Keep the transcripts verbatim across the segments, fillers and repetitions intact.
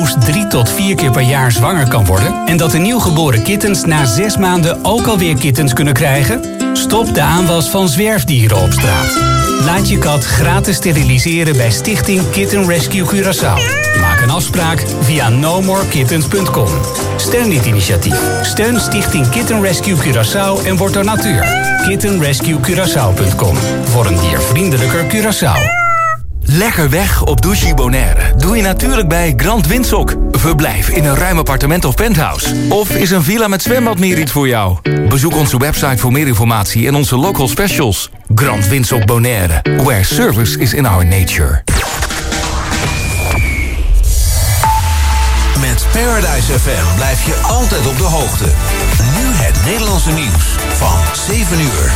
liefst drie tot vier keer per jaar zwanger kan worden en dat de nieuwgeboren kittens na zes maanden ook alweer kittens kunnen krijgen? Stop de aanwas van zwerfdieren op straat. Laat je kat gratis steriliseren bij Stichting Kitten Rescue Curaçao. Maak een afspraak via no more kittens punt com. Steun dit initiatief. Steun Stichting Kitten Rescue Curaçao en word donateur. kitten rescue curaçao punt com. Voor een diervriendelijker Curaçao. Lekker weg op Douche Bonaire doe je natuurlijk bij Grand Windsock. Verblijf in een ruim appartement of penthouse. Of is een villa met zwembad meer iets voor jou? Bezoek onze website voor meer informatie en onze local specials. Grand Windsock Bonaire, where service is in our nature. Met Paradise F M blijf je altijd op de hoogte. Nu het Nederlandse nieuws van zeven uur.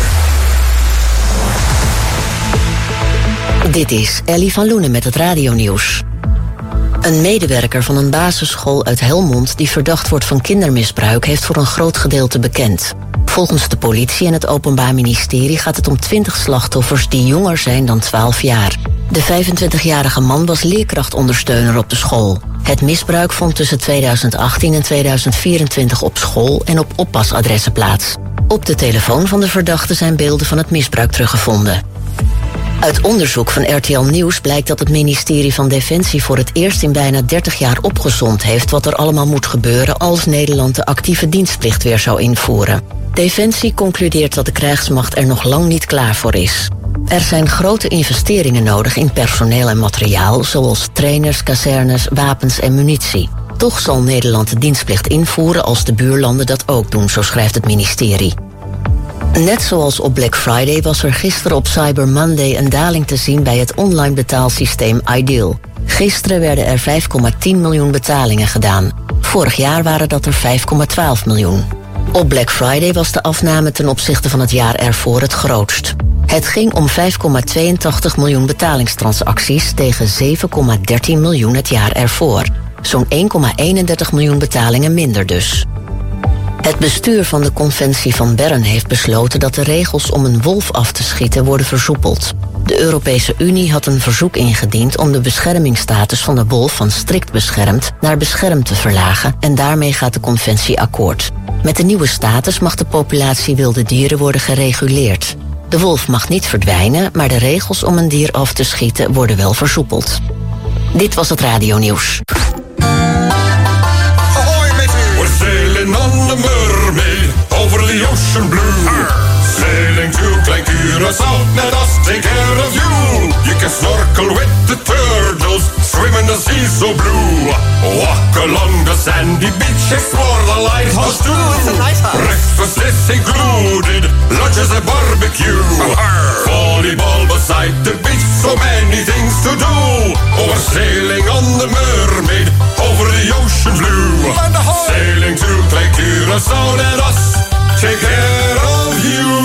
Dit is Ellie van Loenen met het radionieuws. Een medewerker van een basisschool uit Helmond die verdacht wordt van kindermisbruik heeft voor een groot gedeelte bekend. Volgens de politie en het Openbaar Ministerie gaat het om twintig slachtoffers die jonger zijn dan twaalf jaar. De vijfentwintigjarige man was leerkrachtondersteuner op de school. Het misbruik vond tussen tweeduizend achttien en tweeduizend vierentwintig op school en op oppasadressen plaats. Op de telefoon van de verdachte zijn beelden van het misbruik teruggevonden. Uit onderzoek van R T L Nieuws blijkt dat het ministerie van Defensie voor het eerst in bijna dertig jaar opgezond heeft wat er allemaal moet gebeuren als Nederland de actieve dienstplicht weer zou invoeren. Defensie concludeert dat de krijgsmacht er nog lang niet klaar voor is. Er zijn grote investeringen nodig in personeel en materiaal, zoals trainers, kazernes, wapens en munitie. Toch zal Nederland de dienstplicht invoeren als de buurlanden dat ook doen, zo schrijft het ministerie. Net zoals op Black Friday was er gisteren op Cyber Monday een daling te zien bij het online betaalsysteem Ideal. Gisteren werden er vijf komma tien miljoen betalingen gedaan. Vorig jaar waren dat er vijf komma twaalf miljoen. Op Black Friday was de afname ten opzichte van het jaar ervoor het grootst. Het ging om vijf komma tweeëntachtig miljoen betalingstransacties tegen zeven komma dertien miljoen het jaar ervoor. Zo'n één komma eenendertig miljoen betalingen minder dus. Het bestuur van de conventie van Bern heeft besloten dat de regels om een wolf af te schieten worden versoepeld. De Europese Unie had een verzoek ingediend om de beschermingsstatus van de wolf van strikt beschermd naar beschermd te verlagen en daarmee gaat de conventie akkoord. Met de nieuwe status mag de populatie wilde dieren worden gereguleerd. De wolf mag niet verdwijnen, maar de regels om een dier af te schieten worden wel versoepeld. Dit was het radionieuws. Sailing on the mermaid over the ocean blue. Arr. Sailing to Klein Curaçao, let us take care of you. You can snorkel with the turtles, swim in the sea so blue. Walk along the sandy beach, explore the lighthouse too. It's a lighthouse. Breakfast is included, lunch is a barbecue. Arr. Volleyball beside the beach, so many things to do. Oh, we're sailing on the mermaid over the ocean blue. Sailing to Klein Curaçao, let us take care of you.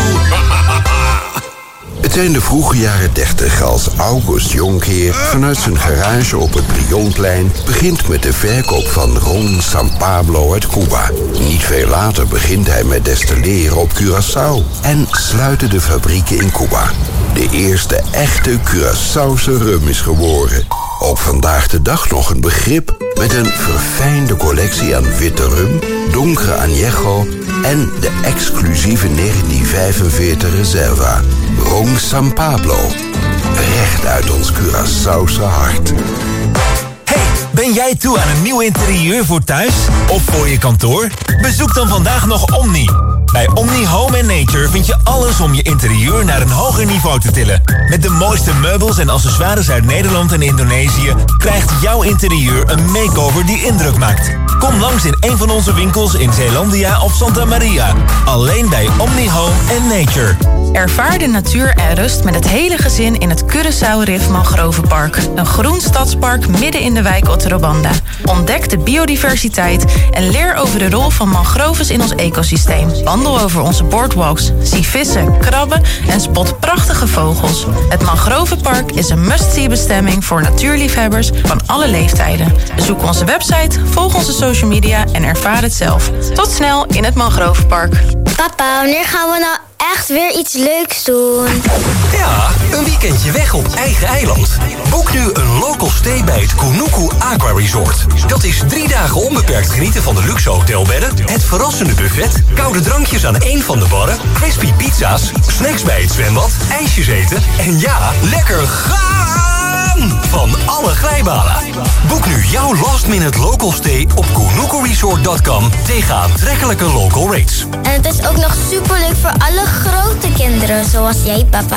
Het zijn de vroege jaren dertig als August Jonkheer vanuit zijn garage op het Brionplein begint met de verkoop van Ron San Pablo uit Cuba. Niet veel later begint hij met destilleren op Curaçao en sluiten de fabrieken in Cuba. De eerste echte Curaçaose rum is geboren. Ook vandaag de dag nog een begrip met een verfijnde collectie aan witte rum, donkere añejo en de exclusieve negentien vijfenveertig Reserva. Ron San Pablo. Recht uit ons Curaçaose hart. Hey, ben jij toe aan een nieuw interieur voor thuis of voor je kantoor? Bezoek dan vandaag nog Omni. Bij Omni Home and Nature vind je alles om je interieur naar een hoger niveau te tillen. Met de mooiste meubels en accessoires uit Nederland en Indonesië krijgt jouw interieur een makeover die indruk maakt. Kom langs in een van onze winkels in Zeelandia of Santa Maria. Alleen bij Omni Home and Nature. Ervaar de natuur en rust met het hele gezin in het Curaçao Riff Mangrovenpark. Een groen stadspark midden in de wijk Otrobanda. Ontdek de biodiversiteit en leer over de rol van mangroves in ons ecosysteem. Wandel over onze boardwalks, zie vissen, krabben en spot prachtige vogels. Het Mangrovenpark is een must-see bestemming voor natuurliefhebbers van alle leeftijden. Bezoek onze website, volg onze social media en ervaar het zelf. Tot snel in het Mangrovenpark. Papa, wanneer gaan we nou echt weer iets leuks doen. Ja, een weekendje weg op eigen eiland. Boek nu een local stay bij het Kunuku Aqua Resort. Dat is drie dagen onbeperkt genieten van de luxe hotelbedden, het verrassende buffet, koude drankjes aan één van de barren, crispy pizza's, snacks bij het zwembad, ijsjes eten en ja, lekker gaan van alle glijbanen. Boek nu jouw last minute local stay op kunuku resort dot com tegen aantrekkelijke local rates. En het is ook nog superleuk voor alle grote kinderen, zoals jij, papa.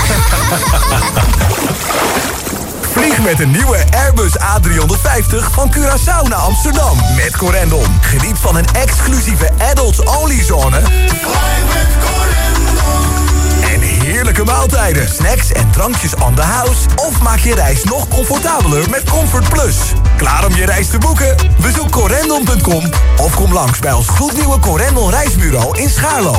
Vlieg met een nieuwe Airbus A driehonderdvijftig van Curaçao naar Amsterdam met Corendon. Geniet van een exclusieve adults-only zone en heerlijke maaltijden, snacks en drankjes on the house. Of maak je reis nog comfortabeler met Comfort Plus. Klaar om je reis te boeken? Bezoek corendon punt com of kom langs bij ons gloednieuwe Corendon reisbureau in Schaarlo.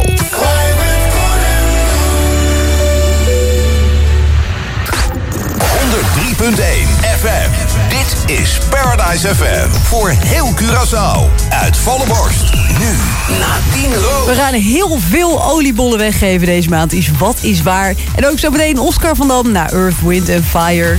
honderd drie punt één F M. Dit is Paradise F M. Voor heel Curaçao. Uit volle borst. Nu Nadine Roos. We gaan heel veel oliebollen weggeven deze maand. Is wat is waar. En ook zo meteen Oscar van Dam naar Earth, Wind and Fire.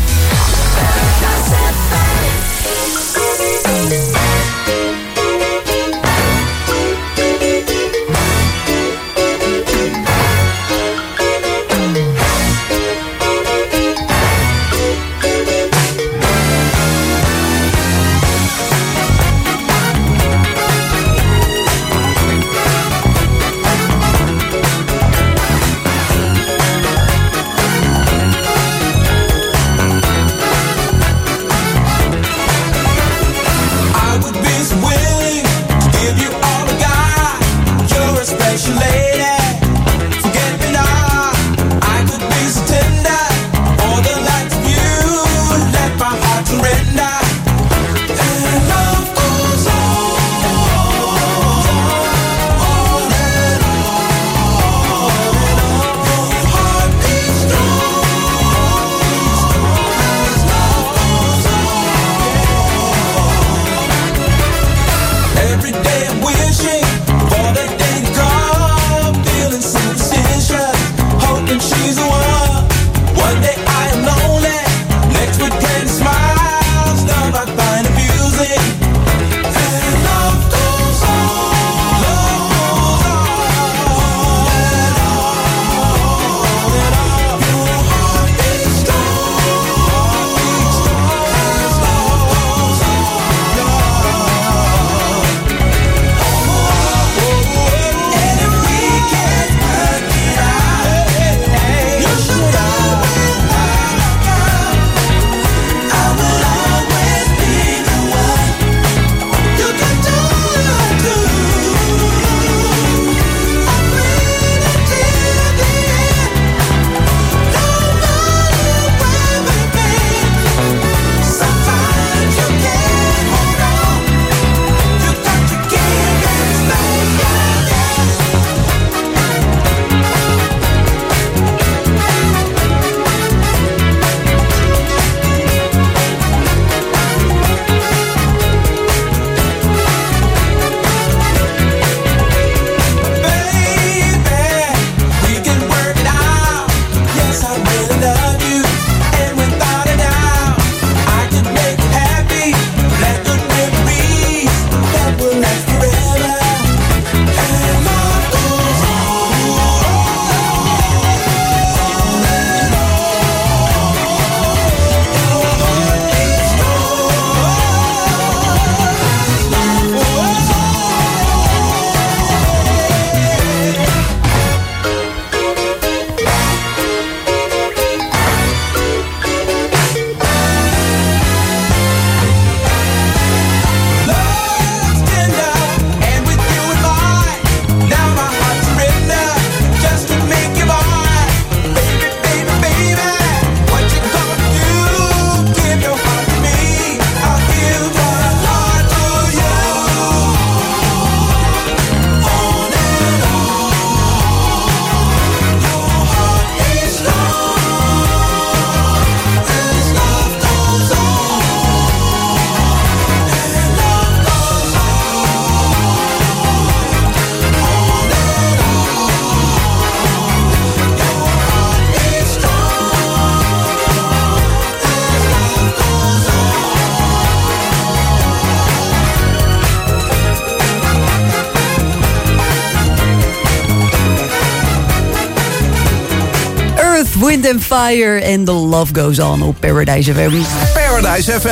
Earth, Wind and Fire en The Love Goes On op Paradise F M. Paradise F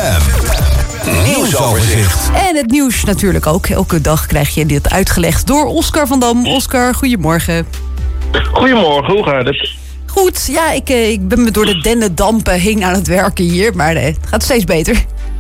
M. Nieuwsoverzicht. En het nieuws natuurlijk ook. Elke dag krijg je dit uitgelegd door Oscar van Dam. Oscar, goedemorgen. Goedemorgen, hoe gaat het? Goed, ja, ik, ik ben me door de dennendampen heen aan het werken hier, maar het gaat steeds beter.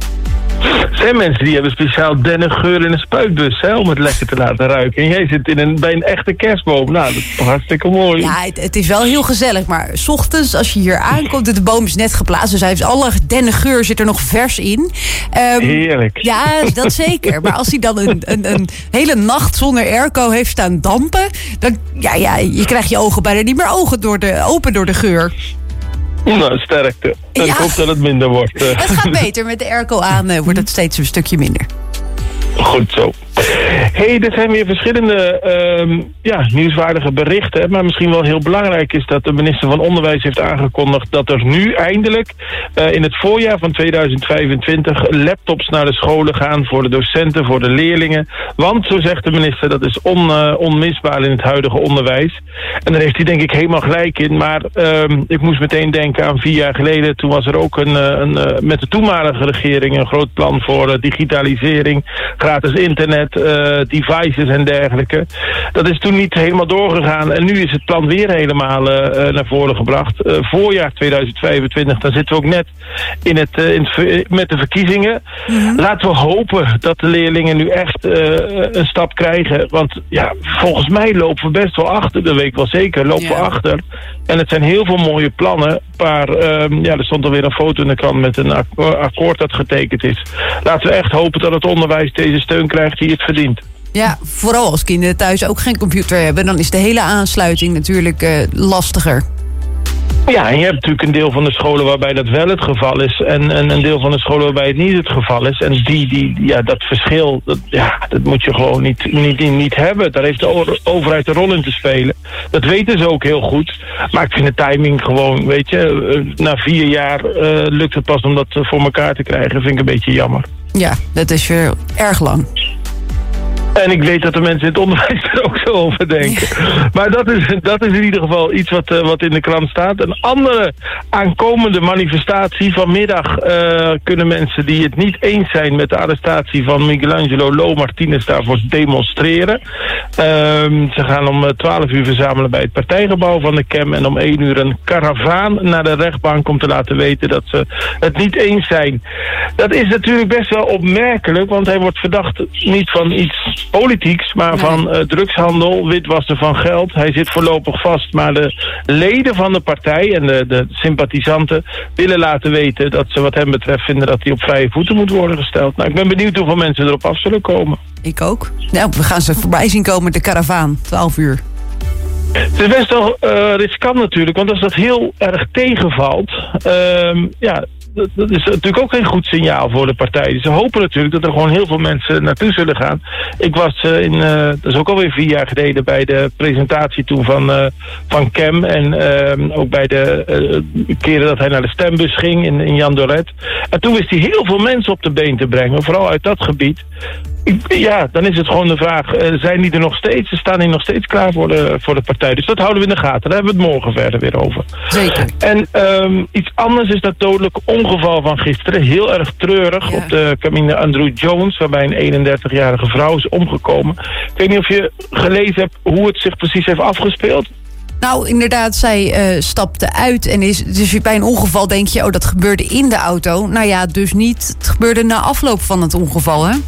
Er zijn mensen die hebben speciaal dennengeur in een spuitbus, hè, om het lekker te laten ruiken. En jij zit in een, bij een echte kerstboom. Nou, dat is toch hartstikke mooi. Ja, het, het is wel heel gezellig, maar 's ochtends als je hier aankomt, de boom is net geplaatst, dus hij heeft alle dennengeur zit er nog vers in. Um, Heerlijk. Ja, dat zeker. Maar als hij dan een, een, een hele nacht zonder airco heeft staan dampen, dan ja, ja, je krijgt je ogen bijna niet meer ogen door de, open door de geur. Nou, sterkte. En Ja. ik hoop dat het minder wordt. Het gaat beter. Met de airco aan uh, wordt het steeds een stukje minder. Goed zo. Hey, er zijn weer verschillende um, ja, nieuwswaardige berichten. Maar misschien wel heel belangrijk is dat de minister van Onderwijs heeft aangekondigd dat er nu eindelijk uh, in het voorjaar van tweeduizend vijfentwintig laptops naar de scholen gaan voor de docenten, voor de leerlingen. Want, zo zegt de minister, dat is on, uh, onmisbaar in het huidige onderwijs. En daar heeft hij denk ik helemaal gelijk in. Maar um, ik moest meteen denken aan vier jaar geleden. Toen was er ook een, een, uh, met de toenmalige regering een groot plan voor uh, digitalisering, gratis internet, uh, devices en dergelijke. Dat is toen niet helemaal doorgegaan. En nu is het plan weer helemaal uh, naar voren gebracht. Uh, voorjaar tweeduizend vijfentwintig, dan zitten we ook net in het, uh, in het, met de verkiezingen. Mm-hmm. Laten we hopen dat de leerlingen nu echt uh, een stap krijgen. Want ja, volgens mij lopen we best wel achter. Dat weet ik wel zeker, lopen we ja. achter. En het zijn heel veel mooie plannen. Maar um, ja, er stond alweer een foto in de krant met een akkoord dat getekend is. Laten we echt hopen dat het onderwijs deze steun krijgt die het verdient. Ja, vooral als kinderen thuis ook geen computer hebben, dan is de hele aansluiting natuurlijk uh, lastiger. Ja, en je hebt natuurlijk een deel van de scholen waarbij dat wel het geval is. En, en een deel van de scholen waarbij het niet het geval is. En die, die, ja, dat verschil, dat, ja, dat moet je gewoon niet, niet, niet hebben. Daar heeft de overheid een rol in te spelen. Dat weten ze ook heel goed. Maar ik vind de timing gewoon, weet je, na vier jaar uh, lukt het pas om dat voor elkaar te krijgen. Dat vind ik een beetje jammer. Ja, dat is weer erg lang. En ik weet dat de mensen in het onderwijs er ook zo over denken. Ja. Maar dat is, dat is in ieder geval iets wat, uh, wat in de krant staat. Een andere aankomende manifestatie vanmiddag uh, kunnen mensen die het niet eens zijn met de arrestatie van Michelangelo Lo Martinez daarvoor demonstreren. Uh, ze gaan om twaalf uur verzamelen bij het partijgebouw van de K E M en om één uur een karavaan naar de rechtbank om te laten weten dat ze het niet eens zijn. Dat is natuurlijk best wel opmerkelijk, want hij wordt verdacht niet van iets politieks, maar van uh, drugshandel, witwassen van geld. Hij zit voorlopig vast, maar de leden van de partij en de, de sympathisanten willen laten weten dat ze wat hem betreft vinden dat hij op vrije voeten moet worden gesteld. Nou, ik ben benieuwd hoeveel mensen erop af zullen komen. Ik ook. Nou, we gaan ze voorbij zien komen, de karavaan, twaalf uur. Het is best wel uh, riskant natuurlijk, want als dat heel erg tegenvalt, uh, ja, dat, dat is natuurlijk ook geen goed signaal voor de partij. Ze hopen natuurlijk dat er gewoon heel veel mensen naartoe zullen gaan. Ik was uh, in, uh, dat is ook alweer vier jaar geleden, bij de presentatie toen van, uh, van K E M en uh, ook bij de uh, keren dat hij naar de stembus ging in, in Jan Doret. En toen wist hij heel veel mensen op de been te brengen, vooral uit dat gebied. Ik, ja, dan is het gewoon de vraag, uh, zijn die er nog steeds? Ze staan die nog steeds klaar voor de, voor de partij. Dus dat houden we in de gaten. Daar hebben we het morgen verder weer over. Zeker. En um, iets anders is dat dodelijke ongeval van gisteren. Heel erg treurig ja. op de Camino Andrew Jones, waarbij een eenendertigjarige vrouw is omgekomen. Ik weet niet of je gelezen hebt hoe het zich precies heeft afgespeeld. Nou, inderdaad, zij uh, stapte uit en is dus bij een ongeval denk je, oh, dat gebeurde in de auto. Nou ja, dus niet. Het gebeurde na afloop van het ongeval, hè?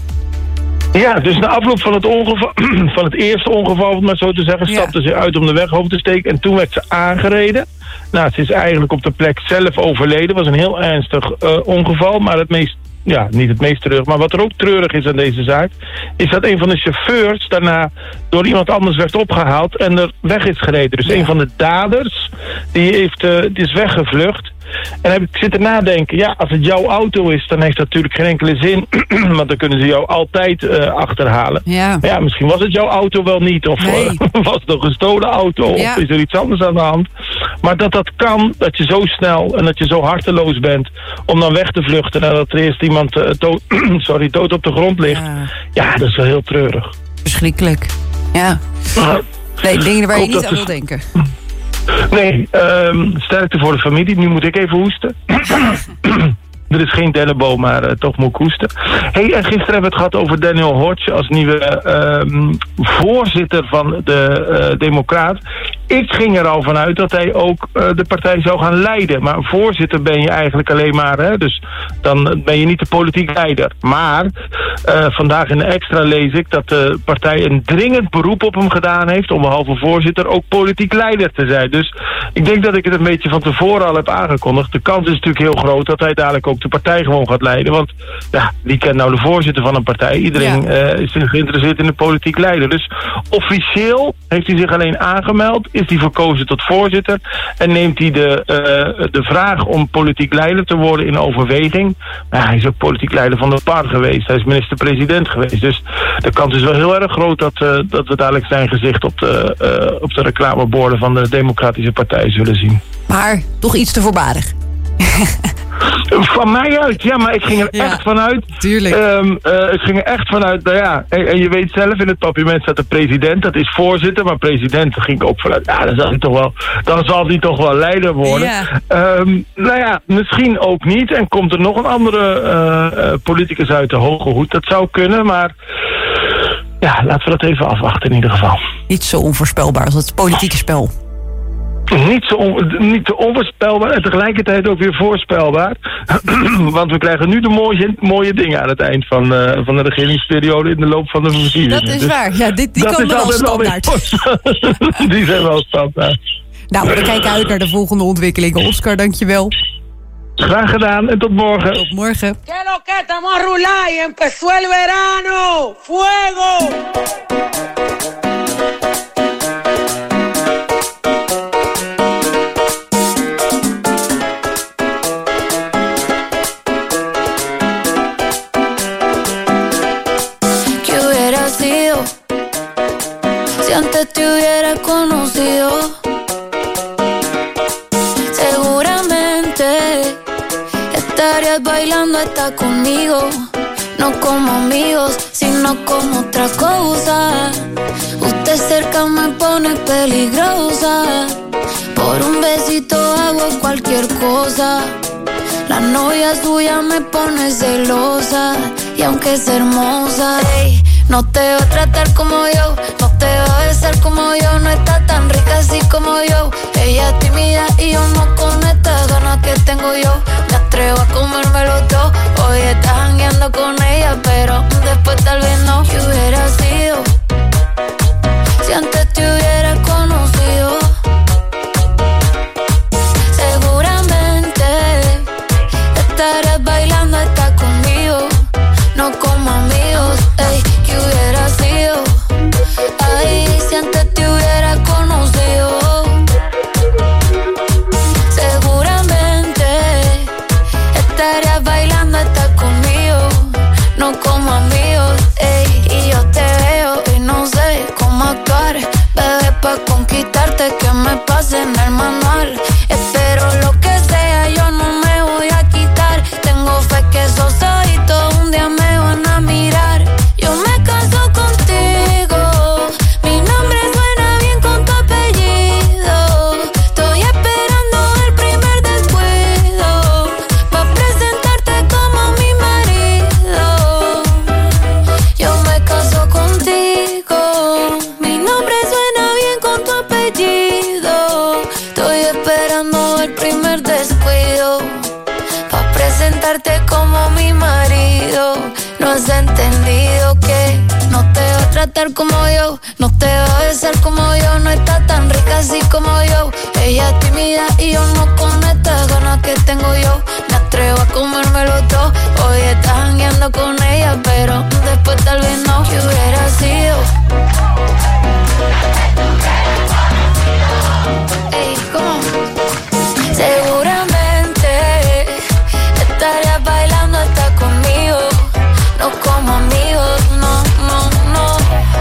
Ja, dus na afloop van het ongeval, van het eerste ongeval, om maar zo te zeggen, stapte ja. ze uit om de weg over te steken. En toen werd ze aangereden. Nou, ze is eigenlijk op de plek zelf overleden. Het was een heel ernstig uh, ongeval, maar het meest, ja, niet het meest treurig. Maar wat er ook treurig is aan deze zaak, is dat een van de chauffeurs daarna door iemand anders werd opgehaald en er weg is gereden. Dus ja. een van de daders, die, heeft, uh, die is weggevlucht. En heb ik zitten nadenken, ja, als het jouw auto is, dan heeft dat natuurlijk geen enkele zin. Want dan kunnen ze jou altijd uh, achterhalen. Ja. Maar ja, misschien was het jouw auto wel niet. Of nee. uh, was het een gestolen auto. Ja. Of is er iets anders aan de hand. Maar dat dat kan, dat je zo snel en dat je zo harteloos bent om dan weg te vluchten nadat er eerst iemand uh, dood, sorry, dood op de grond ligt. Ja. ja, dat is wel heel treurig. Verschrikkelijk. Ja. Uh, nee, dingen waar je niet aan wil denken. Nee, um, sterkte voor de familie. Nu moet ik even hoesten. Er is geen dennenboom, maar uh, toch moet ik hoesten. Hey, en gisteren hebben we het gehad over Daniel Hodge als nieuwe uh, voorzitter van de uh, Democraat. Ik ging er al vanuit dat hij ook uh, de partij zou gaan leiden. Maar een voorzitter ben je eigenlijk alleen maar, hè? Dus dan ben je niet de politiek leider. Maar uh, vandaag in de Extra lees ik dat de partij een dringend beroep op hem gedaan heeft om behalve voorzitter ook politiek leider te zijn. Dus ik denk dat ik het een beetje van tevoren al heb aangekondigd. De kans is natuurlijk heel groot dat hij dadelijk ook de partij gewoon gaat leiden. Want ja, wie kent nou de voorzitter van een partij? Iedereen ja. uh, is geïnteresseerd in de politiek leider. Dus officieel heeft hij zich alleen aangemeld, is hij verkozen tot voorzitter en neemt hij de, uh, de vraag om politiek leider te worden in overweging. Maar hij is ook politiek leider van de P A R geweest. Hij is minister-president geweest. Dus de kans is wel heel erg groot dat, uh, dat we dadelijk zijn gezicht op de, uh, op de reclameborden van de Democratische Partij zullen zien. Maar toch iets te voorbarig. Van mij uit, ja, maar ik ging er ja, echt vanuit. Tuurlijk. Um, uh, ik ging er echt vanuit, nou ja, en, en je weet zelf, in het papierment staat de president, dat is voorzitter, maar president, daar ging ik ook vanuit. Ja, dan zal hij toch wel, dan zal hij toch wel leider worden. Ja. Um, nou ja, misschien ook niet. En komt er nog een andere uh, uh, politicus uit de hoge hoed, dat zou kunnen, maar ja, laten we dat even afwachten in ieder geval. Niet zo onvoorspelbaar als het politieke spel. Niet, zo on, niet te onvoorspelbaar en tegelijkertijd ook weer voorspelbaar. Want we krijgen nu de mooie, mooie dingen aan het eind van, uh, van de regeringsperiode in de loop van de verkiezingen. Dat is dus waar. Ja, dit, die komen wel standaard. Die zijn wel standaard. Nou, we kijken uit naar de volgende ontwikkelingen. Oscar, dankjewel. Graag gedaan en tot morgen. Tot morgen. Que lo que estamos a rular y empezó el verano. Fuego. Antes te hubiera conocido, seguramente estarías bailando hasta conmigo, no como amigos, sino como otra cosa. Usted cerca me pone peligrosa, por un besito hago cualquier cosa. La novia suya me pone celosa, y aunque es hermosa, ey, no te va a tratar como yo, no te va a besar como yo, no está tan rica así como yo. Ella es tímida y yo no con estas ganas que tengo yo. Me atrevo a comérmelo todo, hoy estás jangueando con ella, pero después tal vez no. ¿Qué hubiera sido si antes te hubiera conocido? Seguramente estarías bailando hasta conmigo, no como amigos, ey. ¿Qué hubiera sido? Ay, si antes te hubiera conocido. Seguramente estarías bailando hasta conmigo, no como amigos, ey. Y yo te veo y no sé cómo actuar, bebé, pa' conquistarte que me pase en el manual. Espero lo que sea, yo no me voy a quitar. Tengo fe que esos ojitos un día me van a mirar. Yo me caso contigo, mi nombre suena bien con tu apellido. Estoy esperando el primer descuido, pa' presentarte como mi marido. Yo me caso contigo, mi nombre suena bien con tu apellido. Estoy esperando el primer descuido, pa' presentarte como mi marido. No has entendido que no te va a tratar como yo, no te va a besar como yo, no está tan rica así como yo. Ella es tímida y yo no con estas ganas que tengo yo. Me atrevo a comérmelo todo, hoy estás jangueando con ella, pero después tal vez no. ¿Qué hubiera sido? Ey, ¿cómo? Seguramente estarías bailando hasta conmigo, no como amigos, no, no, no.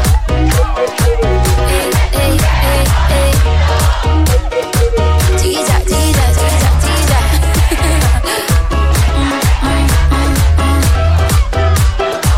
Ey, ey, ey, ey. Chicha, chicha, chicha, chicha. Mm, mm, mm, mm.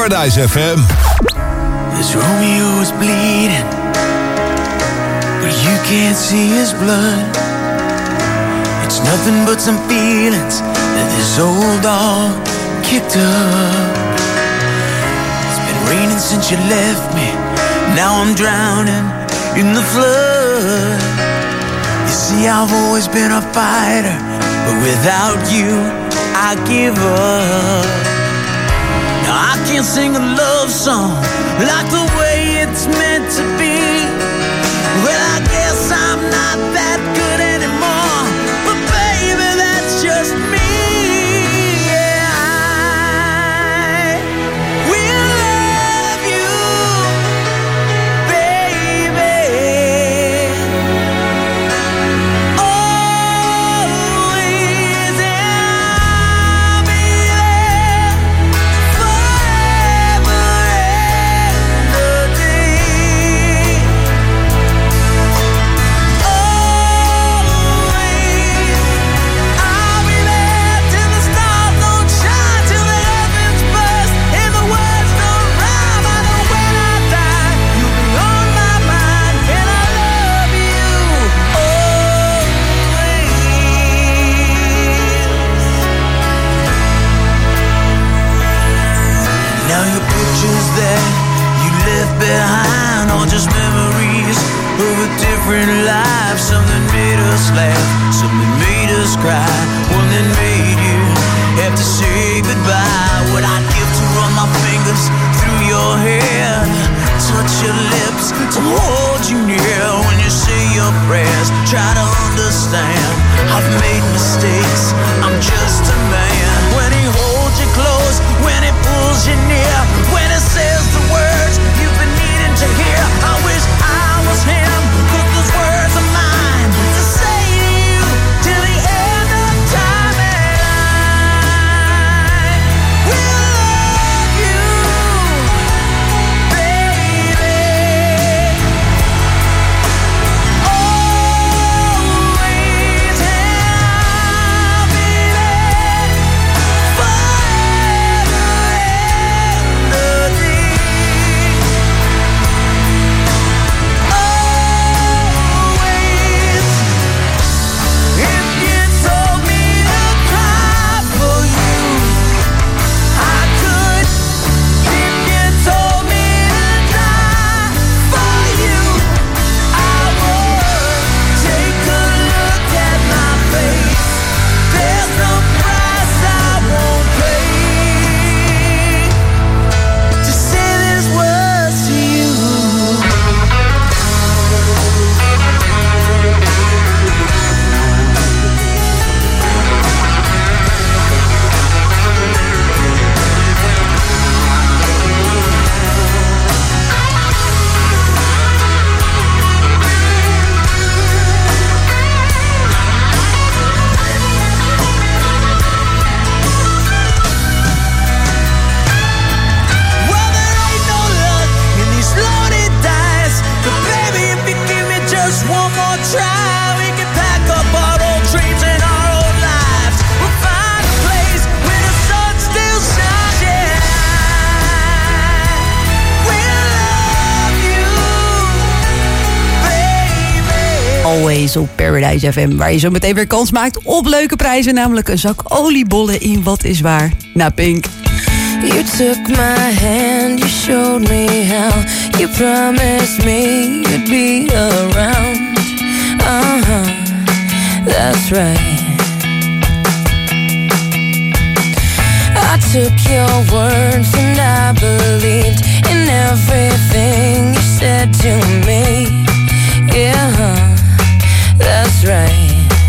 Paradise F M. This Romeo is bleeding, but you can't see his blood. It's nothing but some feelings that this old dog kicked up. It's been raining since you left me. Now I'm drowning in the flood. You see, I've always been a fighter, but without you, I give up. Now I can't sing a love song like the way it's meant to be. Well, I guess I'm not that good anymore, but baby, that's just me. Yeah, I will love you, baby, always, and I'll be there forever and a day. I'll be there till the stars don't shine, till the heavens burst and the words don't rhyme. I know when I die, you'll be on my mind, and I love you always. Now your pictures that you left behind are just memories of a different life. Something made us laugh, something made us cry, one that made you have to say goodbye. What I'd give to run my fingers through your hair, touch your lips, to hold you near when you say your prayers. Try to understand, I've made mistakes, I'm just a man. When he holds you close, when he pulls you near, when he says the words you've been needing to hear, I wish I was him, 'cause those words are mine to say to you till the end of time. And I will love you, baby, always, and I'll be there forever and a day. Always, if you told me to cry for you, I could. If you told me to die for you, I would. Take a look at my face, there's no price I won't pay to say these words to you. Well, there ain't no luck in these loaded dice, but baby, if you give me just one more try, we can pack up our old dreams and our old lives. We'll find a place where the sun still shines. Yeah, we'll love you, baby. Always op Paradise F M, waar je zo meteen weer kans maakt op leuke prijzen. Namelijk een zak oliebollen in Wat is Waar na Pink. You took my hand, you showed me how. You promised me you'd be around. Uh-huh, that's right. I took your words and I believed in everything you said to me. Yeah, that's right.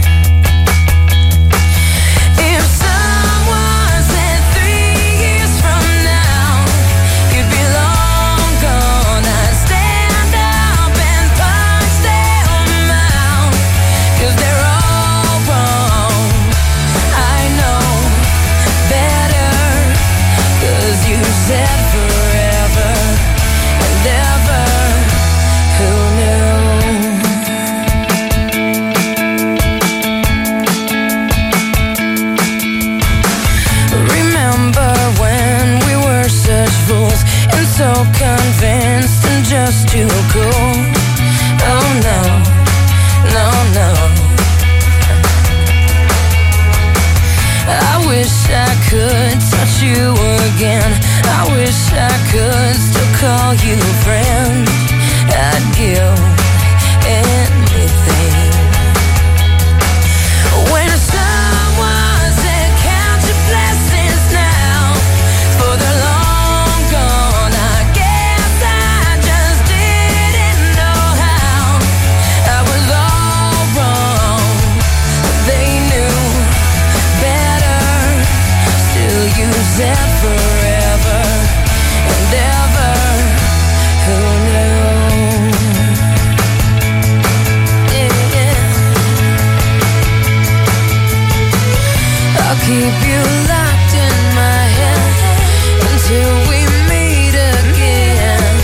If someone said three years from now you'd be long gone, I'd stand up and punch their mouth, 'cause they're all wrong. I know better, 'cause you said forever and ever. Who knew? keep you locked in my head until we meet again.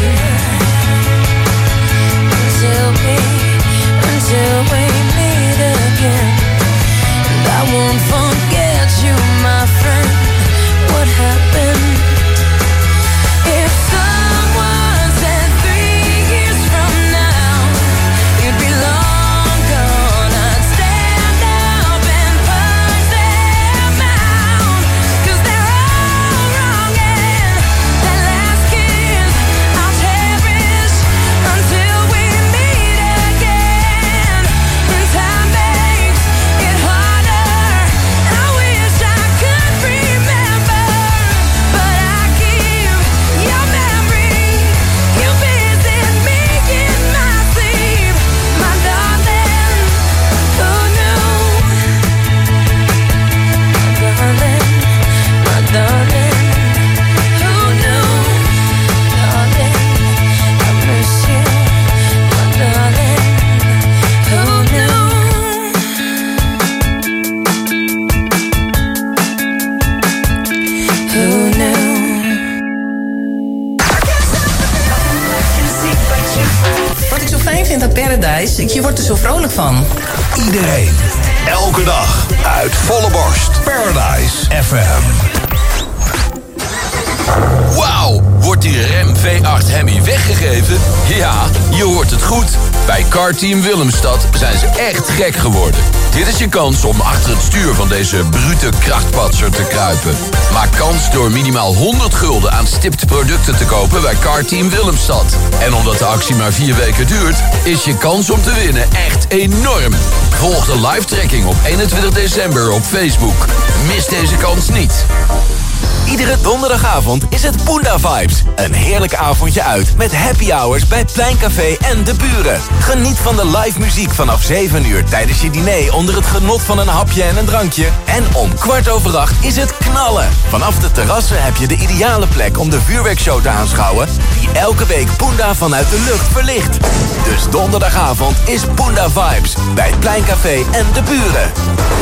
Until we, until we meet again. And I won't forget you, my friend. What happened? If someone said three years from now you'd be long gone, I'd stand up and punch them out, 'cause they're all wrong, and that last kiss I'll cherish until we meet again. When time makes it harder, I wish I could remember, but I keep your memory. You visit me in my sleep, my darling. Who knew? My darling, my darling. Who knew? Darling, I miss you, my darling. Who knew? Who knew? Wat ik zo fijn vind aan Paradise, je wordt er zo vrolijk van. Iedereen, elke dag, uit volle borst. Paradise F M. Wauw, wordt die Ram V acht Hemi weggegeven? Ja, je hoort het goed. Bij Carteam Willemstad zijn ze echt gek geworden. Dit is je kans om achter het stuur van deze brute krachtpatser te kruipen. Maak kans door minimaal honderd gulden aan stipte producten te kopen bij Carteam Willemstad. En omdat de actie maar vier weken duurt, is je kans om te winnen echt enorm. Volg de live trekking op eenentwintig december op Facebook. Mis deze kans niet. Iedere donderdagavond is het Poenda Vibes. Een heerlijk avondje uit met happy hours bij Pleincafé en De Buren. Geniet van de live muziek vanaf zeven uur tijdens je diner onder het genot van een hapje en een drankje. En om kwart over acht is het knallen. Vanaf de terrassen heb je de ideale plek om de vuurwerkshow te aanschouwen die elke week Poenda vanuit de lucht verlicht. Dus donderdagavond is Poenda Vibes bij Pleincafé en De Buren.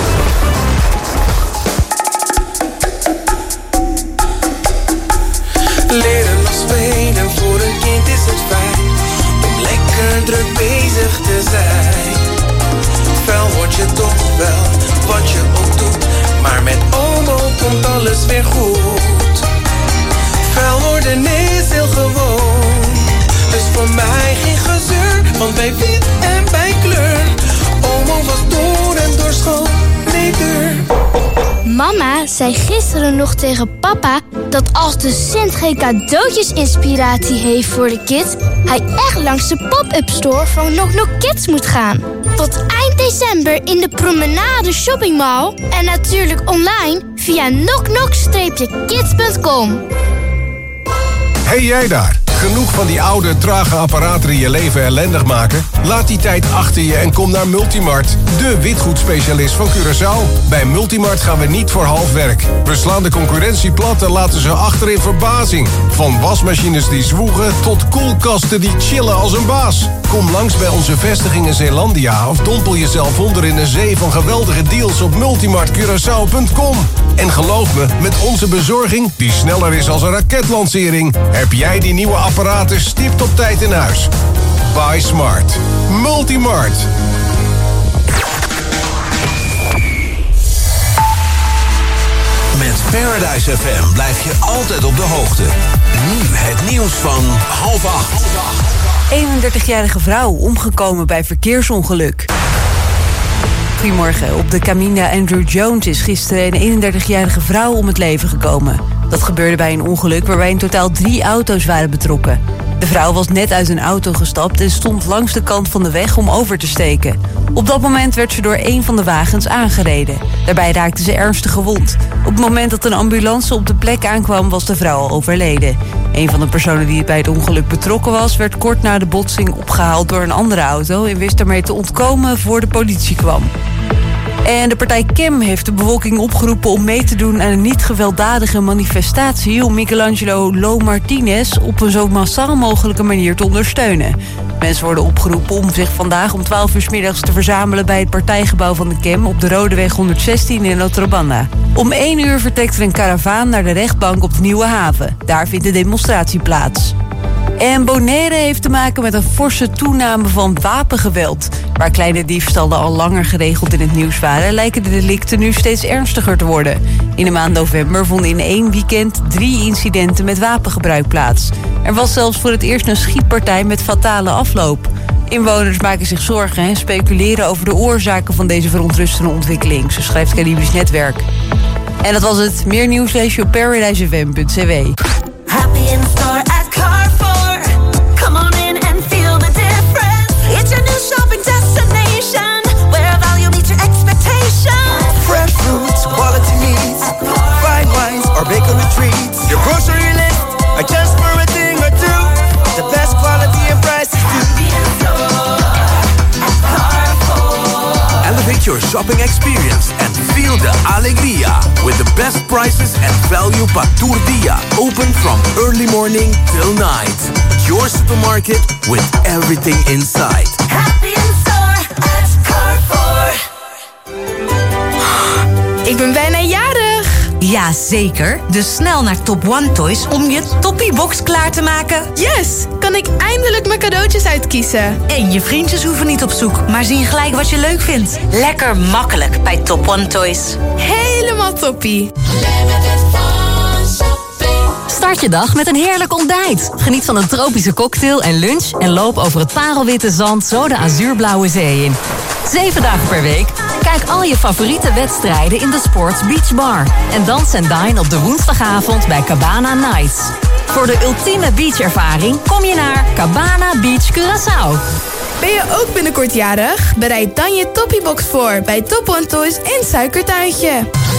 Leren nog spelen, voor een kind is het fijn om lekker druk bezig te zijn. Vuil word je toch wel, wat je ook doet, maar met Omo komt alles weer goed. Vuil worden is heel gewoon, dus voor mij geen gezeur, want bij wit en bij kleur, Omo was door en door schoon, nee deur. Mama zei gisteren nog tegen papa dat als de Sint geen cadeautjesinspiratie heeft voor de kids, hij echt langs de pop-up store van Knock Knock Kids moet gaan. Tot eind december in de Promenade Shopping Mall en natuurlijk online via knock knock kids punt com. Hey jij daar, genoeg van die oude, trage apparaten die je leven ellendig maken? Laat die tijd achter je en kom naar Multimart, de witgoedspecialist van Curaçao. Bij Multimart gaan we niet voor half werk. We slaan de concurrentie plat en laten ze achter in verbazing. Van wasmachines die zwoegen tot koelkasten die chillen als een baas. Kom langs bij onze vestiging in Zeelandia of dompel jezelf onder in een zee van geweldige deals op multimart curaçao punt com. En geloof me, met onze bezorging, die sneller is als een raketlancering, heb jij die nieuwe apparaten stipt op tijd in huis. Buy smart. Multimart. Met Paradise F M blijf je altijd op de hoogte. Nu het nieuws van half acht. eenendertigjarige vrouw omgekomen bij verkeersongeluk. Goedemorgen. Op de Camina Andrew Jones is gisteren een eenendertigjarige vrouw om het leven gekomen. Dat gebeurde bij een ongeluk waarbij in totaal drie auto's waren betrokken. De vrouw was net uit een auto gestapt en stond langs de kant van de weg om over te steken. Op dat moment werd ze door een van de wagens aangereden. Daarbij raakte ze ernstig gewond. Op het moment dat een ambulance op de plek aankwam, was de vrouw al overleden. Een van de personen die bij het ongeluk betrokken was, werd kort na de botsing opgehaald door een andere auto en wist daarmee te ontkomen voor de politie kwam. En de partij C E M heeft de bevolking opgeroepen om mee te doen aan een niet gewelddadige manifestatie om Michelangelo Lo Martinez op een zo massaal mogelijke manier te ondersteunen. Mensen worden opgeroepen om zich vandaag om twaalf uur 's middags te verzamelen bij het partijgebouw van de C E M op de Rodeweg honderdzestien in Otrobanda. Om één uur vertrekt er een karavaan naar de rechtbank op de Nieuwe Haven. Daar vindt de demonstratie plaats. En Bonaire heeft te maken met een forse toename van wapengeweld. Waar kleine diefstallen al langer geregeld in het nieuws waren, lijken de delicten nu steeds ernstiger te worden. In de maand november vonden in één weekend drie incidenten met wapengebruik plaats. Er was zelfs voor het eerst een schietpartij met fatale afloop. Inwoners maken zich zorgen en speculeren over de oorzaken van deze verontrustende ontwikkeling, zo schrijft Caribisch Netwerk. En dat was het. Meer nieuws lees je op paradise f m punt c w. Happy in store at Carrefour. Come on in and feel the difference. It's your new shopping destination, where value meets your expectations. Fresh fruits, quality meats, fine wines or bakery treats. Your grocery list, adjust for a thing or two. The best quality and prices too. Happy in store at Carrefour. Elevate your shopping experience and feel the alegría with the best prices and value Patur Dia. Open from early morning till night. Your supermarket with everything inside. Happy in store at Carrefour. Ik ben bijna jarig. Ja, zeker. Dus snel naar Top One Toys om je toppie-box klaar te maken. Yes! Kan ik eindelijk mijn cadeautjes uitkiezen. En je vriendjes hoeven niet op zoek, maar zien gelijk wat je leuk vindt. Lekker makkelijk bij Top One Toys. Helemaal toppie. Start je dag met een heerlijk ontbijt. Geniet van een tropische cocktail en lunch en loop over het parelwitte zand zo de azuurblauwe zee in. Zeven dagen per week. Kijk al je favoriete wedstrijden in de Sports Beach Bar. En dans en dine op de woensdagavond bij Cabana Nights. Voor de ultieme beachervaring kom je naar Cabana Beach Curaçao. Ben je ook binnenkort jarig? Bereid dan je toppiebox voor bij Top One Toys in Suikertuintje.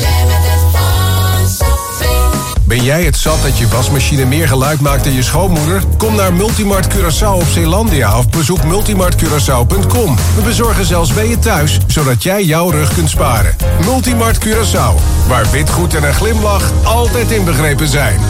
Ben jij het zat dat je wasmachine meer geluid maakt dan je schoonmoeder? Kom naar Multimart Curaçao op Zeelandia of bezoek multimart curaçao punt com. We bezorgen zelfs bij je thuis, zodat jij jouw rug kunt sparen. Multimart Curaçao, waar witgoed en een glimlach altijd inbegrepen zijn.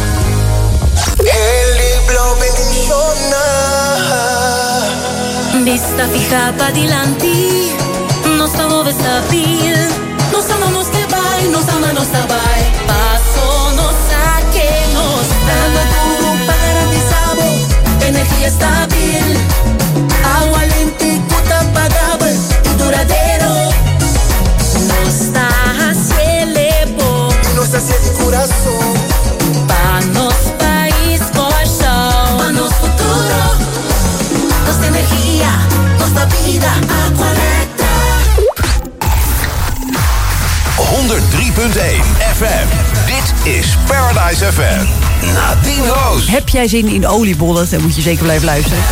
Vista fija pa' dilanti, nos vamos a stabil, nos amamos te vai, nos ama nos tabai, paso nos saque nos dando duro, garantizado, energía estabil, agua lentitud apagable y duradero, nos da hacia el evo, nos hacia el corazón, pa' nos país corazón, pa' nos futuro, nos energía, nos da vida, Aqualectra. honderd drie punt één F M. Dit is Paradise F M. Nadine Roos. Heb jij zin in oliebollen? Dan moet je zeker blijven luisteren.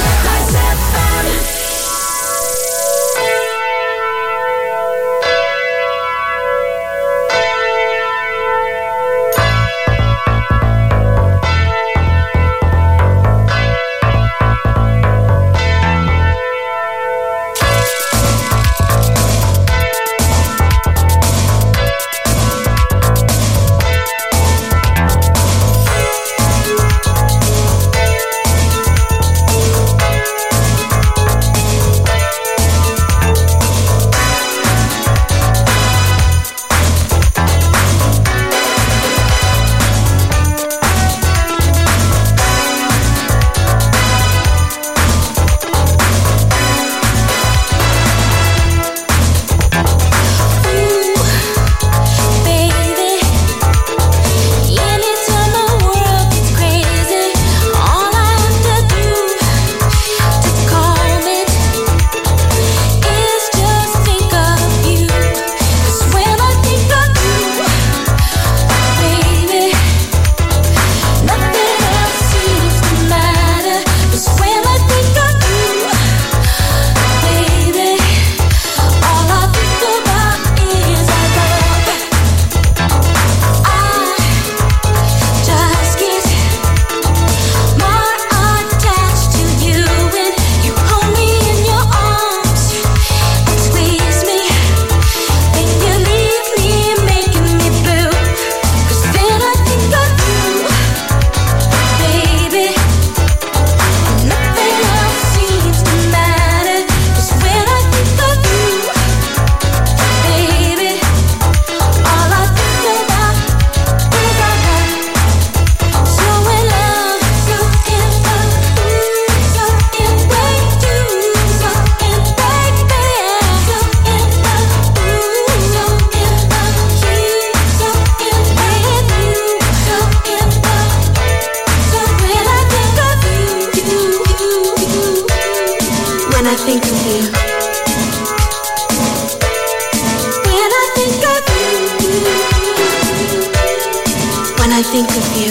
of you. When I think of you. When I think of you.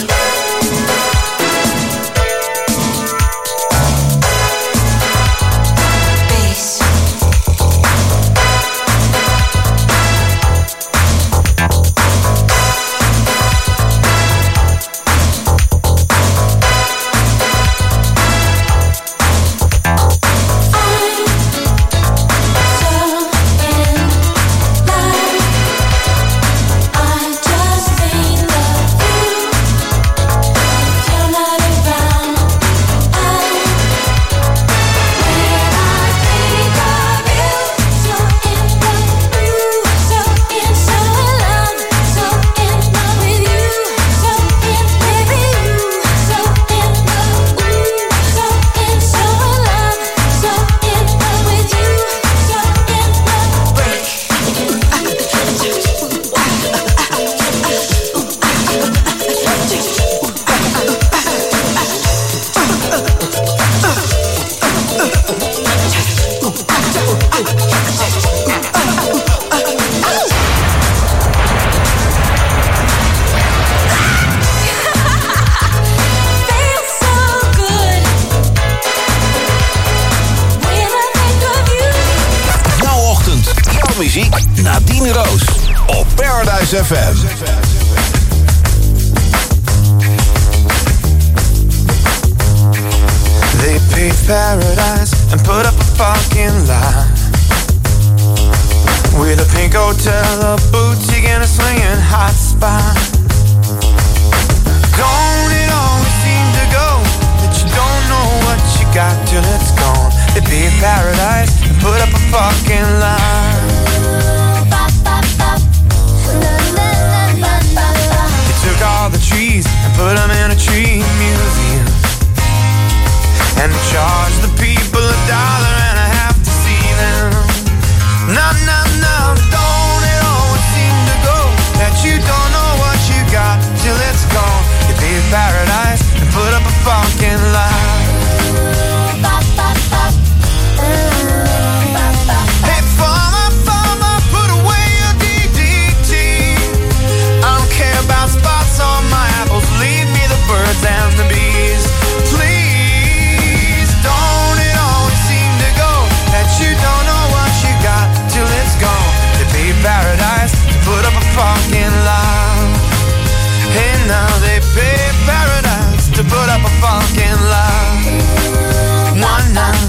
Nadine Roos op Paradise F M. They paved paradise and put up a fucking line with a pink hotel, a boutique and a swinging hot spot. Don't it always seem to go that you don't know what you got till it's gone? They paved paradise and put up a fucking line. They took all the trees and put them in a tree museum and charged the people a dollar and a half to see them. No, no, no, don't it always seem to go that you don't know what you got till it's gone? You paved paradise and put up a fucking lie. Hey, farmer, farmer, put away your D D T. I don't care about spots on my apples, leave me the birds and the bees. Please, don't it always seem to go that you don't know what you got till it's gone? They paved paradise, put up a fucking lie. Hey, now they paved paradise to put up a fucking lie. One night.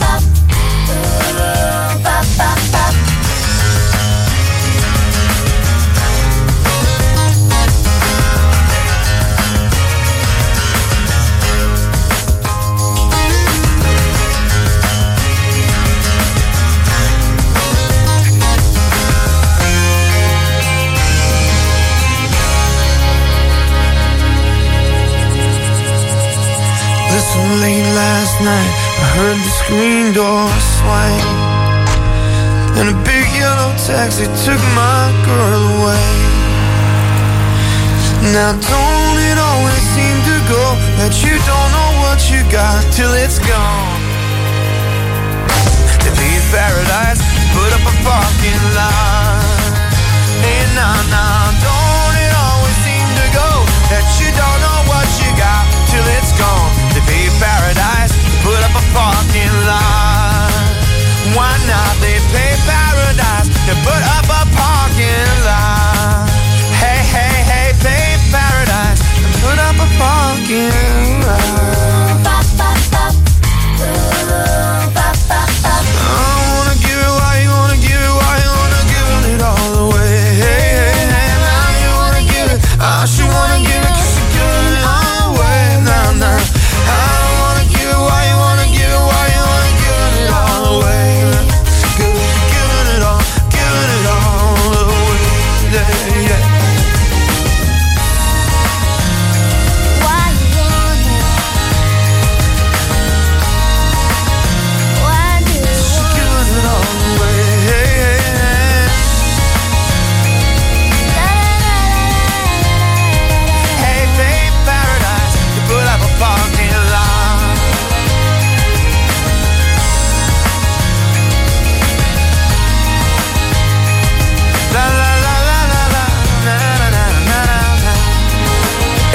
Listen, late last night I heard the screen door swing and a big yellow taxi took my girl away. Now don't it always seem to go that you don't know what you got till it's gone? They leave paradise, put up a fucking lie. Hey, nah, nah, don't it always seem to go that you don't know what you got till it's gone? They pay paradise, put up a fucking lie. Why not? They pay paradise, they put up a parking lot. Hey, hey, hey, pay paradise, and put up a parking lot. I wanna give it, why you wanna give it, why you wanna give it all away? Hey, hey, hey, now you wanna give it, I should wanna give it, cause you're giving it all away. Nah, nah, I don't wanna give it, why you wanna give it, why you wanna give it all away? Cause you're giving it all, giving it all away.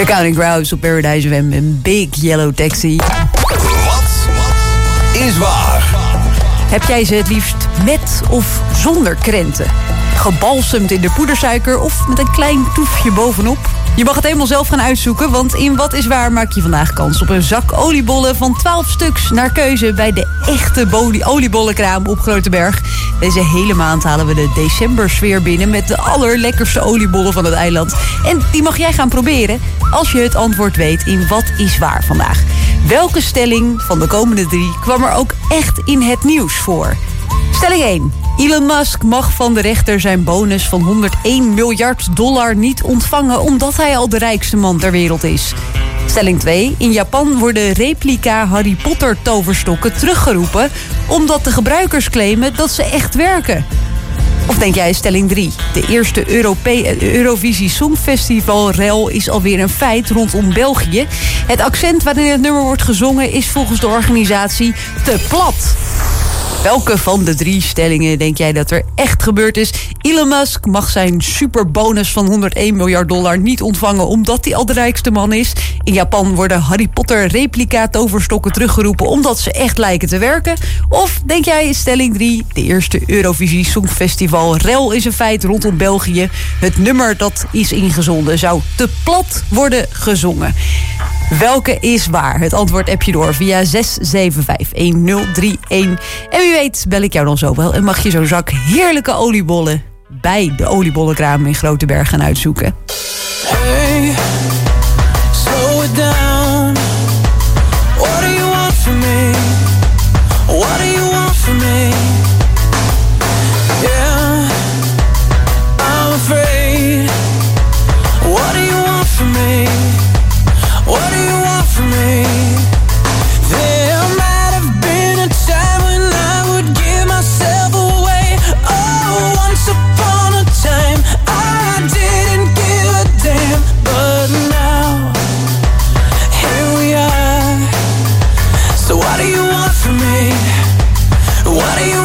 The Counting Crows op Paradise F M en Big Yellow Taxi. Wat is waar? Heb jij ze het liefst met of zonder krenten? Gebalsemd in de poedersuiker of met een klein toefje bovenop? Je mag het helemaal zelf gaan uitzoeken, want in Wat is Waar maak je vandaag kans op een zak oliebollen van twaalf stuks naar keuze bij de echte boli- oliebollenkraam op Groteberg. Deze hele maand halen we de decembersfeer binnen met de allerlekkerste oliebollen van het eiland. En die mag jij gaan proberen als je het antwoord weet in Wat is Waar vandaag. Welke stelling van de komende drie kwam er ook echt in het nieuws voor? Stelling één. Elon Musk mag van de rechter zijn bonus van honderdéén miljard dollar niet ontvangen omdat hij al de rijkste man ter wereld is. Stelling twee. In Japan worden replica Harry Potter toverstokken teruggeroepen omdat de gebruikers claimen dat ze echt werken. Of denk jij stelling drie? De eerste Europe- Eurovisie Songfestival rel is alweer een feit rondom België. Het accent waarin het nummer wordt gezongen is volgens de organisatie te plat. Welke van de drie stellingen denk jij dat er echt gebeurd is? Elon Musk mag zijn superbonus van honderdéén miljard dollar niet ontvangen omdat hij al de rijkste man is. In Japan worden Harry Potter replica toverstokken teruggeroepen omdat ze echt lijken te werken. Of denk jij stelling drie, de eerste Eurovisie Songfestival rel is een feit rondom België. Het nummer dat is ingezonden zou te plat worden gezongen. Welke is waar? Het antwoord app je door via zes zeven vijf een nul drie een. En wie weet bel ik jou dan zo wel en mag je zo'n zak heerlijke oliebollen bij de oliebollenkraam in Groteberg gaan uitzoeken. Hey, slow it down. What do you want from me? What do you want from me? Yeah, I'm afraid. What do you want from me? What do you want from me? There might have been a time when I would give myself away. Oh, once upon a time I didn't give a damn. But now, here we are. So what do you want from me? What do you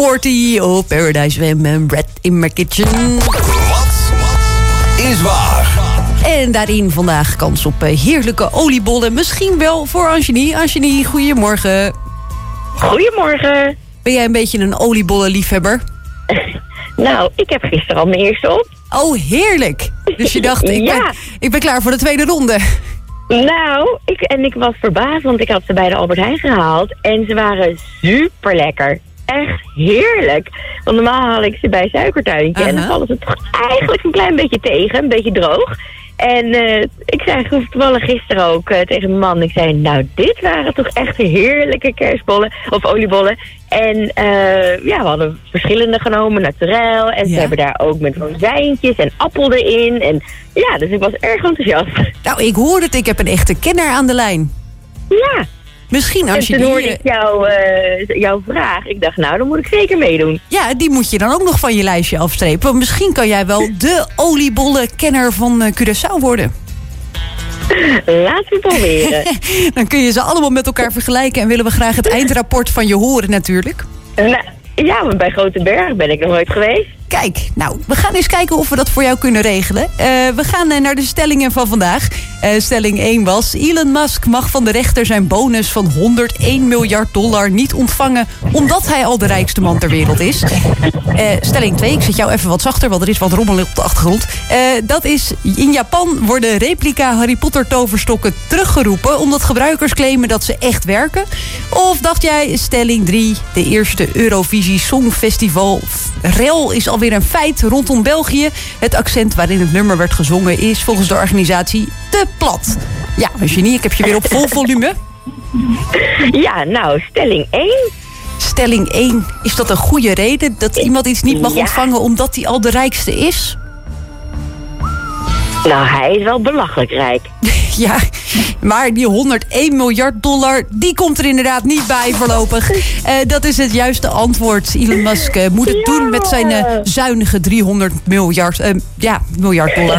veertig op Paradise F M en Bread in My Kitchen. Wat is waar? En daarin vandaag kans op heerlijke oliebollen. Misschien wel voor Angenie. Angenie, goedemorgen. Goedemorgen. Ben jij een beetje een oliebollenliefhebber? Nou, ik heb gisteren al mijn eerste op. Oh, heerlijk. Dus je dacht, ik, ja. ben, ik ben klaar voor de tweede ronde. Nou, ik, en ik was verbaasd, want ik had ze bij de Albert Heijn gehaald. En ze waren super lekker. Echt heerlijk. Want normaal haal ik ze bij Suikertuintje. Uh-huh. En dan vallen ze toch eigenlijk een klein beetje tegen. Een beetje droog. En uh, ik zei toevallig gisteren ook uh, tegen mijn man. Ik zei, nou, dit waren toch echt heerlijke kerstbollen. Of oliebollen. En uh, ja, we hadden verschillende genomen, naturel. En ja. Ze hebben daar ook met rozijntjes en appel erin. En ja, dus ik was erg enthousiast. Nou, ik hoor het. Ik heb een echte kenner aan de lijn. Ja. Misschien als en je toen die... hoorde ik jou, uh, jouw vraag. Ik dacht, nou, dan moet ik zeker meedoen. Ja, die moet je dan ook nog van je lijstje afstrepen. Want misschien kan jij wel de oliebollenkenner van uh, Curaçao worden. Laten we proberen. Dan kun je ze allemaal met elkaar vergelijken. En willen we graag het eindrapport van je horen natuurlijk. Nou, ja, maar bij Grote Berg ben ik nog nooit geweest. Kijk, nou, we gaan eens kijken of we dat voor jou kunnen regelen. Uh, we gaan uh, naar de stellingen van vandaag. Uh, stelling één was... Elon Musk mag van de rechter zijn bonus van honderdéén miljard dollar niet ontvangen... omdat hij al de rijkste man ter wereld is. Uh, stelling twee, ik zet jou even wat zachter... want er is wat rommel op de achtergrond. Uh, dat is, in Japan worden replica Harry Potter toverstokken teruggeroepen... omdat gebruikers claimen dat ze echt werken. Of dacht jij, stelling drie... de eerste Eurovisie Songfestival rel is alweer een feit rondom België. Het accent waarin het nummer werd gezongen is volgens de organisatie te plat. Ja, Eugenie, ik heb je weer op vol volume. Ja, nou, stelling één. Stelling één. Is dat een goede reden dat iemand iets niet mag ja. ontvangen omdat hij al de rijkste is? Nou, hij is wel belachelijk rijk. Ja, maar die honderdéén miljard dollar, die komt er inderdaad niet bij voorlopig. Uh, dat is het juiste antwoord. Elon Musk uh, moet het ja. doen met zijn uh, zuinige driehonderd miljard, uh, ja, miljard dollar.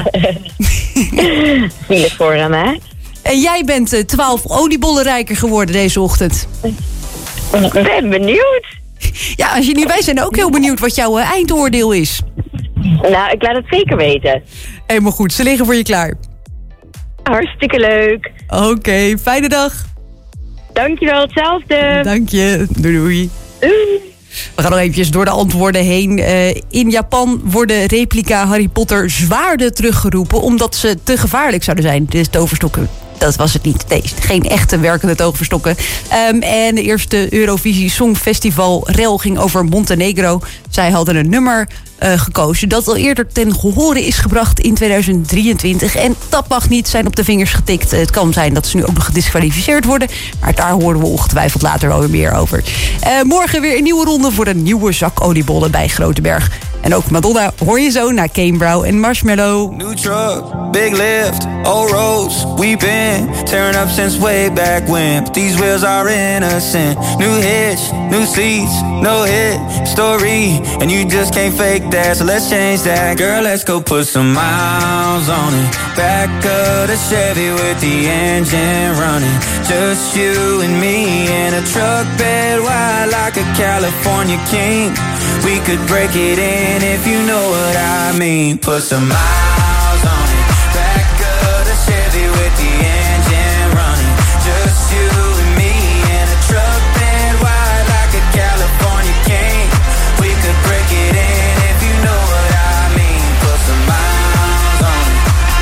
Zielig voor hem, hè? En jij bent uh, twaalf oliebollen rijker geworden deze ochtend. Ik ben benieuwd. Ja, als je niet, wij zijn ook heel benieuwd wat jouw uh, eindoordeel is. Nou, ik laat het zeker weten. Helemaal goed, ze liggen voor je klaar. Hartstikke leuk. Oké, okay, fijne dag. Dankjewel, hetzelfde. Dank je, doei doei. Doei. We gaan nog eventjes door de antwoorden heen. Uh, in Japan worden replica Harry Potter zwaarden teruggeroepen... omdat ze te gevaarlijk zouden zijn. De toverstokken, dat was het niet. Nee, geen echte werkende toverstokken. Um, en de eerste Eurovisie Songfestival rel ging over Montenegro. Zij hadden een nummer uh, gekozen dat al eerder ten gehore is gebracht in tweeduizend drieëntwintig. En dat mag niet zijn op de vingers getikt. Het kan zijn dat ze nu ook nog gedisqualificeerd worden. Maar daar horen we ongetwijfeld later wel weer meer over. Uh, morgen weer een nieuwe ronde voor een nieuwe zak oliebollen bij Grote Berg. En ook Madonna hoor je zo naar Kane Brown en Marshmallow. New truck, big lift, old roads, we've been tearing up since way back when. But these wheels are innocent. New hitch, new seats, no hit story. And you just can't fake that, so let's change that. Girl, let's go put some miles on it. Back of the Chevy with the engine running. Just you and me in a truck bed wide like a California king. We could break it in if you know what I mean. Put some miles on it. Back of the Chevy with the engine running. Just you and me in a truck bed wide like a California king. We could break it in if you know what I mean. Put some miles on it.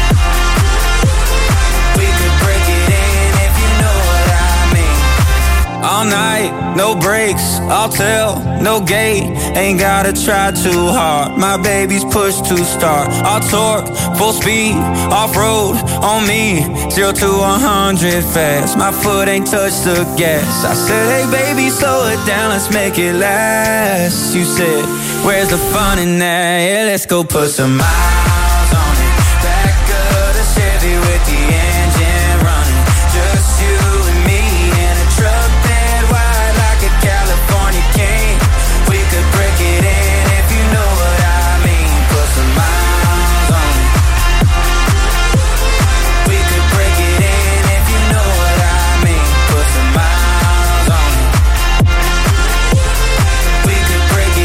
We could break it in if you know what I mean. All night, no breaks, I'll tell, no gate. Ain't gotta try too hard. My baby's push to start. I'll torque, full speed, off-road, on me. Zero to a hundred fast. My foot ain't touched the gas. I said, hey baby, slow it down, let's make it last. You said, where's the fun in that? Yeah, let's go put some miles on it. Back of the Chevy with the engine running. Just you and me in a truck bed wide like a California king. We could break it in if you know what I mean. Put some miles on it. We could break it in if you know what I mean. Put some miles on it. We could break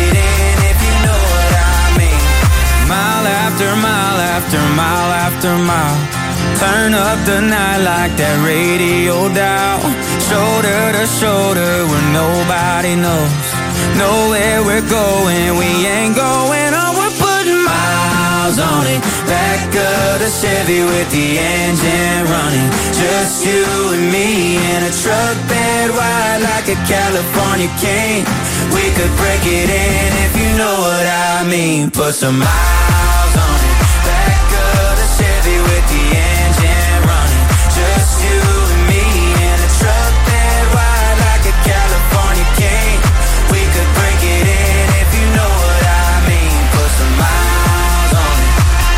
after mile. Turn up the night like that radio dial. Shoulder to shoulder where nobody knows. Know where we're going, we ain't going on. We're putting miles on it. Back of the Chevy with the engine running. Just you and me in a truck bed wide like a California king. We could break it in if you know what I mean. Put some miles on it. Back of the Chevy with the engine running. Just you and me in a truck bed wide like a California king. We could break it in if you know what I mean. Put some miles on it.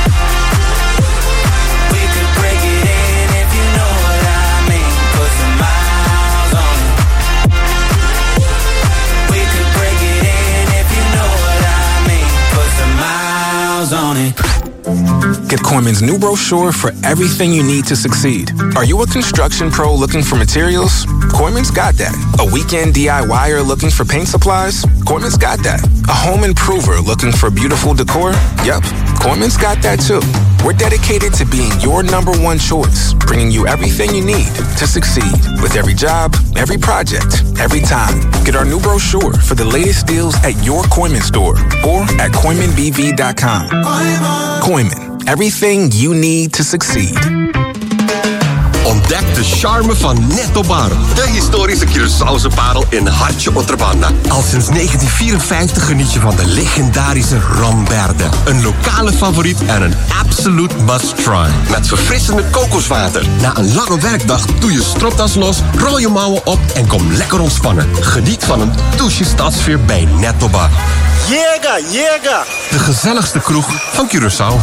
We could break it in if you know what I mean. Put some miles on it. We could break it in if you know what I mean. Put some miles on it. Get Coleman's new brochure for everything you need to succeed. Are you a construction pro looking for materials? Coleman's got that. A weekend DIYer looking for paint supplies? Coleman's got that. A home improver looking for beautiful decor? Yep, Coleman's got that too. We're dedicated to being your number one choice, bringing you everything you need to succeed with every job, every project, every time. Get our new brochure for the latest deals at your Coleman store or at Coleman B V dot com. Coleman, everything you need to succeed. Ontdek de charme van Netto Bar. De historische Curaçaose parel in Hartje Otrabanda. Al sinds negentien vierenvijftig geniet je van de legendarische Ramberde. Een lokale favoriet en een absolute must-try. Met verfrissende kokoswater. Na een lange werkdag doe je stropdas los, rol je mouwen op en kom lekker ontspannen. Geniet van een douche stadsfeer bij Netto Bar. Llega, llega! De gezelligste kroeg van Curaçao.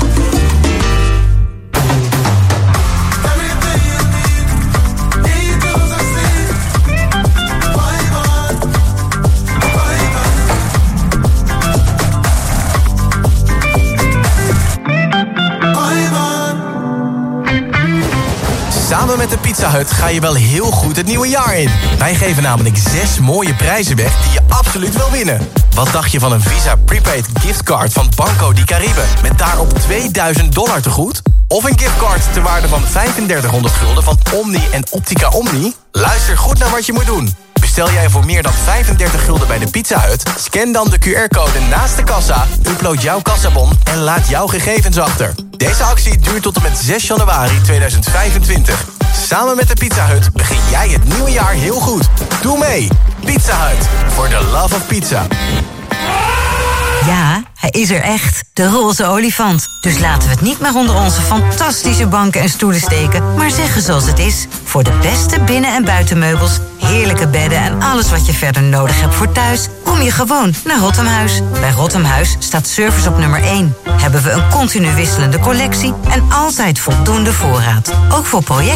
Samen met de Pizza Hut ga je wel heel goed het nieuwe jaar in. Wij geven namelijk zes mooie prijzen weg die je absoluut wil winnen. Wat dacht je van een Visa Prepaid giftcard van Banco di Caribe met daarop tweeduizend dollar te goed? Of een giftcard ter waarde van vijfendertighonderd gulden van Omni en Optica Omni? Luister goed naar wat je moet doen. Bestel jij voor meer dan vijfendertig gulden bij de Pizza Hut? Scan dan de Q R-code naast de kassa, upload jouw kassabon en laat jouw gegevens achter. Deze actie duurt tot en met zes januari tweeduizend vijfentwintig. Samen met de Pizza Hut begin jij het nieuwe jaar heel goed. Doe mee! Pizza Hut, for the love of pizza. Ja, hij is er echt. De roze olifant. Dus laten we het niet meer onder onze fantastische banken en stoelen steken, maar zeggen zoals het is. Voor de beste binnen- en buitenmeubels, heerlijke bedden en alles wat je verder nodig hebt voor thuis, kom je gewoon naar Rottemhuis. Bij Rottemhuis staat service op nummer één. Hebben we een continu wisselende collectie en altijd voldoende voorraad. Ook voor projecten